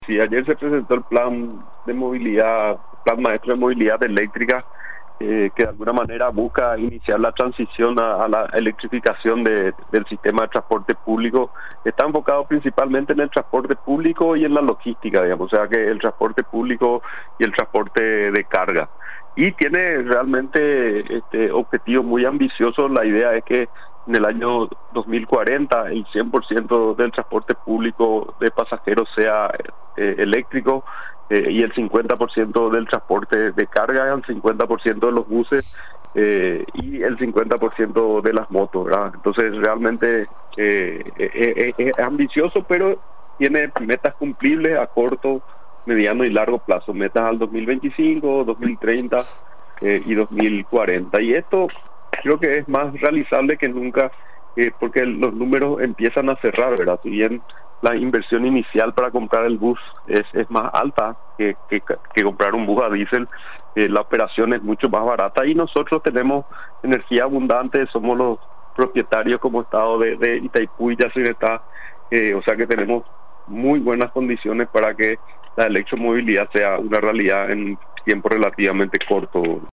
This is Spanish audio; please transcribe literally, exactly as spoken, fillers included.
Sí, ayer se presentó el plan de movilidad, plan maestro de movilidad eléctrica, eh, que de alguna manera busca iniciar la transición a, a la electrificación de- del sistema de transporte público. Está enfocado principalmente en el transporte público y en la logística, digamos, o sea que el transporte público y el transporte de carga. Y tiene realmente este, objetivos muy ambiciosos. La idea es que en el año dos mil cuarenta el cien por ciento del transporte público de pasajeros sea eh, eléctrico, eh, y el cincuenta por ciento del transporte de carga, el cincuenta por ciento de los buses, eh, y el cincuenta por ciento de las motos, ¿verdad? Entonces realmente eh, eh, eh, eh, es ambicioso, pero tiene metas cumplibles a corto, mediano y largo plazo, metas al dos mil veinticinco, dos mil treinta eh, y dos mil cuarenta. Y esto creo que es más realizable que nunca, eh, porque los números empiezan a cerrar, ¿verdad? Si bien la inversión inicial para comprar el bus es, es más alta que, que, que comprar un bus a diésel, eh, la operación es mucho más barata y nosotros tenemos energía abundante, somos los propietarios como Estado de, de Itaipú y Yacyretá, eh, o sea que tenemos muy buenas condiciones para que la electromovilidad sea una realidad en tiempo relativamente corto.